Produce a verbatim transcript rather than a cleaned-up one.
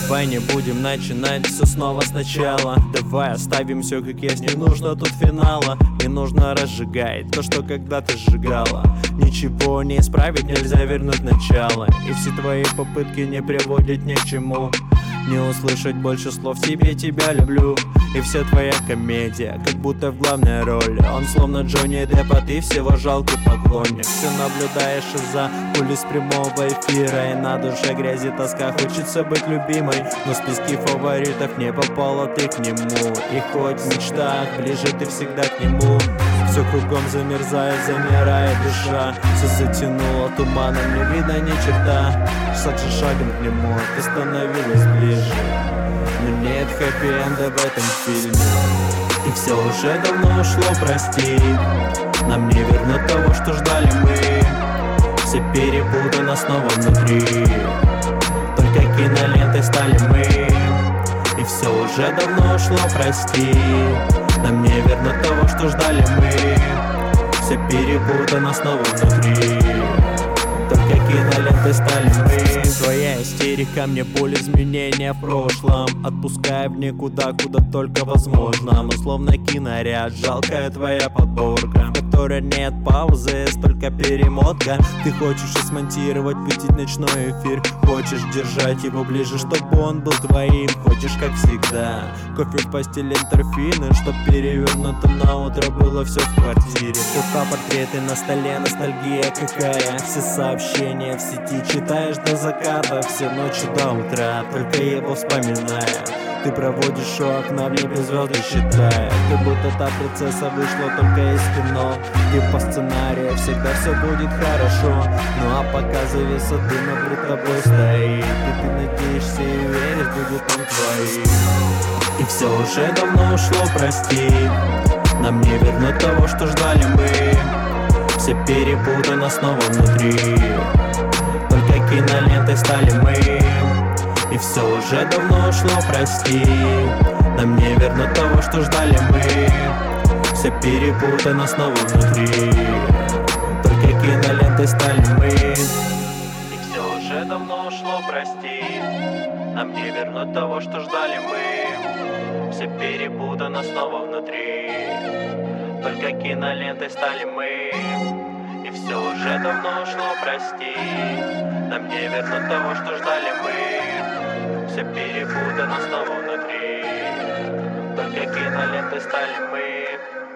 Давай не будем начинать все снова сначала. Давай оставим все как есть, не нужно тут финала. Не нужно разжигать то, что когда-то сжигала. Ничего не исправить, нельзя вернуть начало. И все твои попытки не приводят ни к чему. Не услышать больше слов «тебе, тебя люблю». И вся твоя комедия, как будто в главной роли. Он словно Джонни Депп, а ты всего жалкий поклонник. Все наблюдаешь из-за кулис прямого эфира. И на душе грязи тоска, хочется быть любимой. Но в списке фаворитов не попала ты к нему. И хоть в мечтах ближе ты всегда к нему. Все кругом замерзает, замирает душа. Все затянуло туманом, не видно ни черта. Шаг за шагом к нему ты становилась ближе. Но нет хэппи-энда в этом фильме. И все уже давно ушло, прости. Нам не вернуть того, что ждали мы. Все перепутано снова внутри. Только кинолентой стали мы. И все уже давно ушло, прости. Нам не вернуть того, что ждали мы. Все перепутано снова внутри. Только кинолентой стали мы. Твоя истерика мне боль изменения в прошлом. Отпуская в никуда, куда только возможно. Но словно киноряд, жалкая твоя подборка, в которой нет паузы, столько перемотка. Ты хочешь и смонтировать, пустить ночной эфир. Хочешь держать его ближе, чтобы он был твоим. Хочешь, как всегда, кофе в постели, эндорфины, чтоб перевернуто на утро было все в квартире. Фотопортреты на столе, ностальгия какая. Все сообщения в сети читаешь до заката. Все ночи до утра, только его вспоминая. Ты проводишь у окна в небе звезды считая. Как будто та принцесса вышла только из кино, где по сценарию всегда все будет хорошо. Ну а пока завеса дыма перед тобой стоит, и ты надеешься и веришь, будет он твоим. И все уже давно ушло, прости. Нам не вернуть того, что ждали мы. Все перепутано снова внутри. Только кинолентой стали мы. И все уже давно ушло, прости. Нам не вернуть того, что ждали мы. Все перепутано снова внутри. Только кинолентой стали мы. И все уже давно ушло, прости. Нам не вернуть того, что ждали мы. Все перепутано снова внутри. Только кинолентой стали мы. И все уже давно ушло, прости. Нам не вернуть того, что ждали мы. Все перепутано снова внутри. Только кинолентой стали мы.